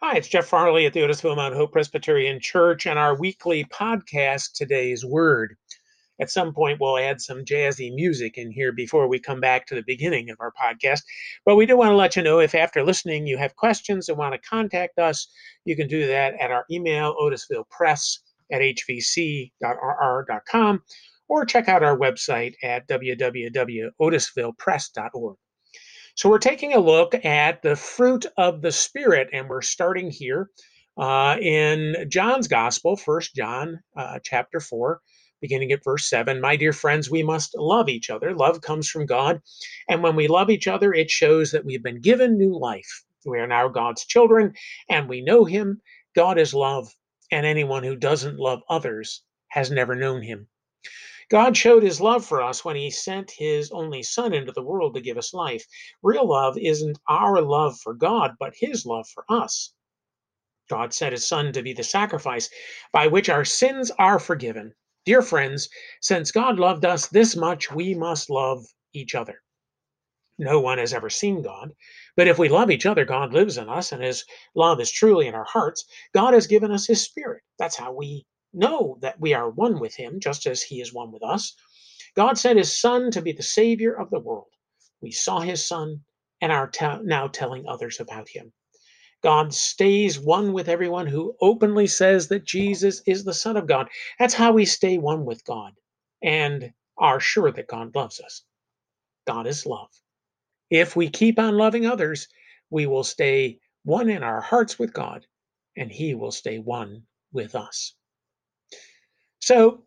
Hi, it's Jeff Farley at the Otisville Mount Hope Presbyterian Church and our weekly podcast, Today's Word. At some point, we'll add some jazzy music in here before we come back to the beginning of our podcast. But we do want to let you know if after listening you have questions and want to contact us, you can do that at our email, otisvillepress@hvc.rr.com, or check out our website at www.otisvillepress.org. So we're taking a look at the fruit of the Spirit, and we're starting here in John's Gospel, First John chapter 4, beginning at verse 7. My dear friends, we must love each other. Love comes from God, and when we love each other, it shows that we've been given new life. We are now God's children, and we know Him. God is love, and anyone who doesn't love others has never known Him. God showed his love for us when he sent his only son into the world to give us life. Real love isn't our love for God, but his love for us. God sent his son to be the sacrifice by which our sins are forgiven. Dear friends, since God loved us this much, we must love each other. No one has ever seen God, but if we love each other, God lives in us and his love is truly in our hearts. God has given us his Spirit. That's how we know that we are one with him, just as he is one with us. God sent his Son to be the Savior of the world. We saw his Son and are now telling others about him. God stays one with everyone who openly says that Jesus is the Son of God. That's how we stay one with God and are sure that God loves us. God is love. If we keep on loving others, we will stay one in our hearts with God, and he will stay one with us. So,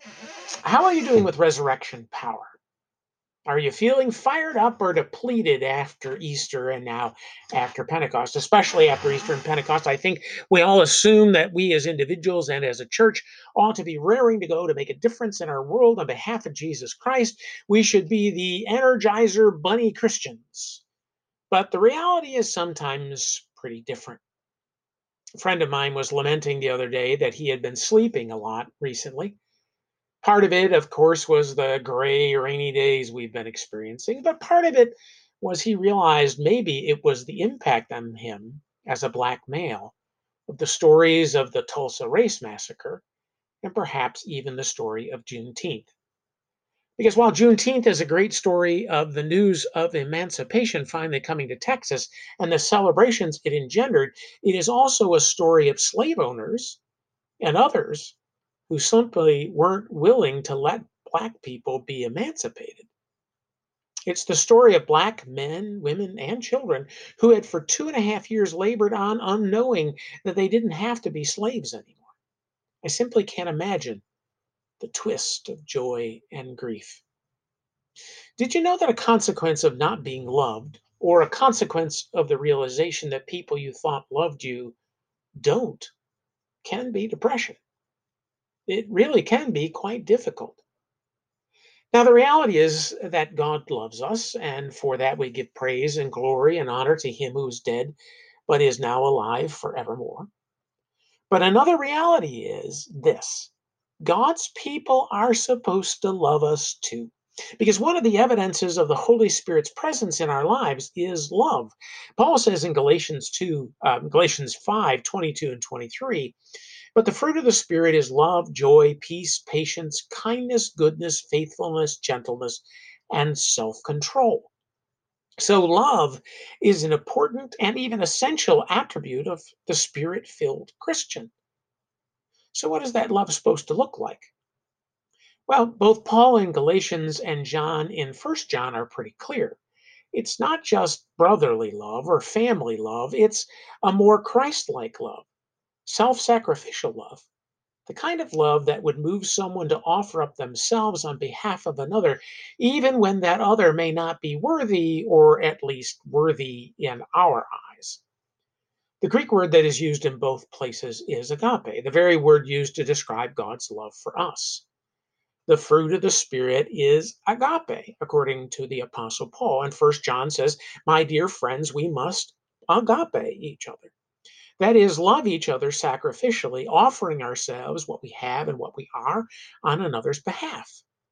how are you doing with resurrection power? Are you feeling fired up or depleted after Easter and now after Pentecost, especially after Easter and Pentecost? I think we all assume that we as individuals and as a church ought to be raring to go to make a difference in our world on behalf of Jesus Christ. We should be the Energizer Bunny Christians. But the reality is sometimes pretty different. A friend of mine was lamenting the other day that he had been sleeping a lot recently. Part of it, of course, was the gray, rainy days we've been experiencing, but part of it was he realized maybe it was the impact on him as a black male of the stories of the Tulsa Race Massacre and perhaps even the story of Juneteenth. Because while Juneteenth is a great story of the news of emancipation finally coming to Texas and the celebrations it engendered, it is also a story of slave owners and others who simply weren't willing to let Black people be emancipated. It's the story of Black men, women, and children who had for 2.5 years labored on unknowing that they didn't have to be slaves anymore. I simply can't imagine the twist of joy and grief. Did you know that a consequence of not being loved, or a consequence of the realization that people you thought loved you don't, can be depression? It really can be quite difficult. Now, the reality is that God loves us, and for that we give praise and glory and honor to him who is dead, but is now alive forevermore. But another reality is this: God's people are supposed to love us too. Because one of the evidences of the Holy Spirit's presence in our lives is love. Paul says in Galatians 5:22 and 23, but the fruit of the Spirit is love, joy, peace, patience, kindness, goodness, faithfulness, gentleness, and self control. So, love is an important and even essential attribute of the Spirit filled Christian. So, what is that love supposed to look like? Well, both Paul in Galatians and John in First John are pretty clear. It's not just brotherly love or family love, it's a more Christ like love, self sacrificial love. The kind of love that would move someone to offer up themselves on behalf of another, even when that other may not be worthy, or at least worthy in our eyes. The Greek word that is used in both places is agape, the very word used to describe God's love for us. The fruit of the Spirit is agape, according to the Apostle Paul. And First John says, my dear friends, we must agape each other. That is, love each other sacrificially, offering ourselves, what we have and what we are, on another's behalf.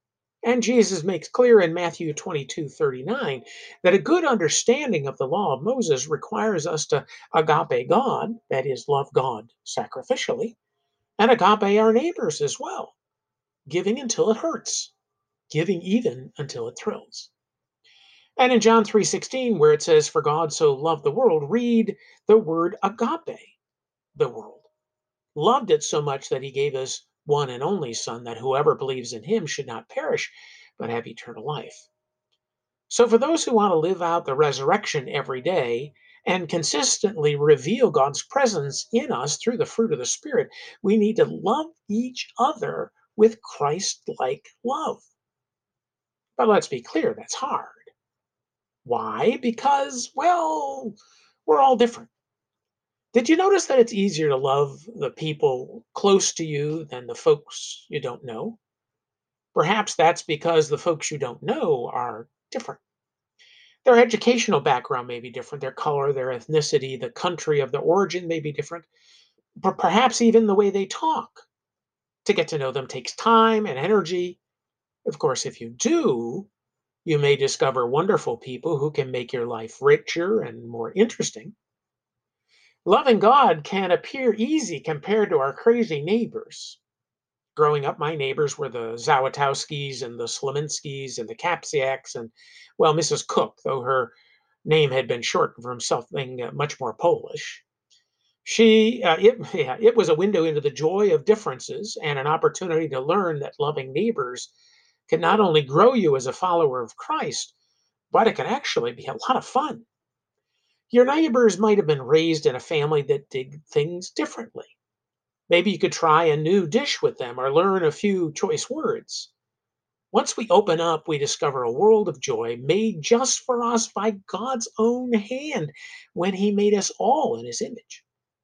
And Jesus makes clear in Matthew 22:39 that a good understanding of the law of Moses requires us to agape God, that is, love God sacrificially, and agape our neighbors as well, giving until it hurts, giving even until it thrills. And in John 3:16, where it says, For God so loved the world, read the word agape, the world. Loved it so much that he gave his one and only Son, that whoever believes in him should not perish, but have eternal life. So, for those who want to live out the resurrection every day and consistently reveal God's presence in us through the fruit of the Spirit, we need to love each other with Christ like love. But let's be clear, that's hard. Why? Because, well, we're all different. Did you notice that it's easier to love the people close to you than the folks you don't know? Perhaps that's because the folks you don't know are different. Their educational background may be different, their color, their ethnicity, the country of their origin may be different, but perhaps even the way they talk. To get to know them takes time and energy. Of course, if you do, you may discover wonderful people who can make your life richer and more interesting. Loving God can appear easy compared to our crazy neighbors. Growing up, my neighbors were the Zawatowskis and the Slominskis and the Kapsiaks and, well, Mrs. Cook, though her name had been shortened from something much more Polish. It was a window into the joy of differences and an opportunity to learn that loving neighbors can not only grow you as a follower of Christ, but it can actually be a lot of fun. Your neighbors might have been raised in a family that did things differently. Maybe you could try a new dish with them or learn a few choice words. Once we open up, we discover a world of joy made just for us by God's own hand when He made us all in His image.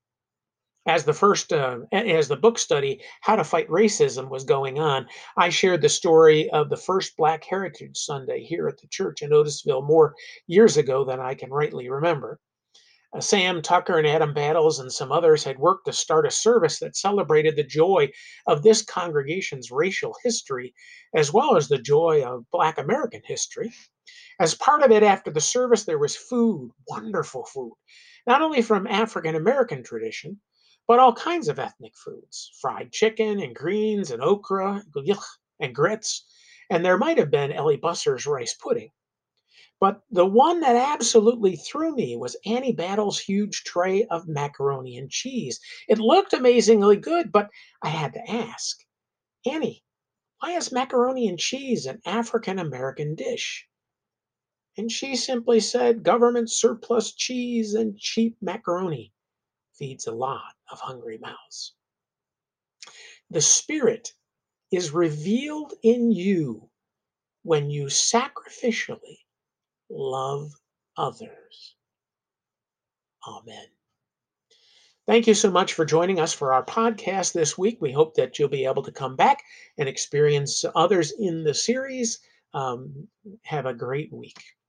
As the book study How to Fight Racism was going on, I shared the story of the first Black Heritage Sunday here at the church in Otisville more years ago than I can rightly remember. Sam Tucker and Adam Battles and some others had worked to start a service that celebrated the joy of this congregation's racial history, as well as the joy of Black American history. As part of it, after the service, there was food, wonderful food, not only from African American tradition, but all kinds of ethnic foods fried chicken and greens and okra and grits. And there might have been Ellie Busser's rice pudding. But the one that absolutely threw me was Annie Battle's huge tray of macaroni and cheese. It looked amazingly good, but I had to ask, Annie, why is macaroni and cheese an African American dish? And she simply said, government surplus cheese and cheap macaroni feeds a lot of hungry mouths. The Spirit is revealed in you when you sacrificially love others. Amen. Thank you so much for joining us for our podcast this week. We hope that you'll be able to come back and experience others in the series. Have a great week.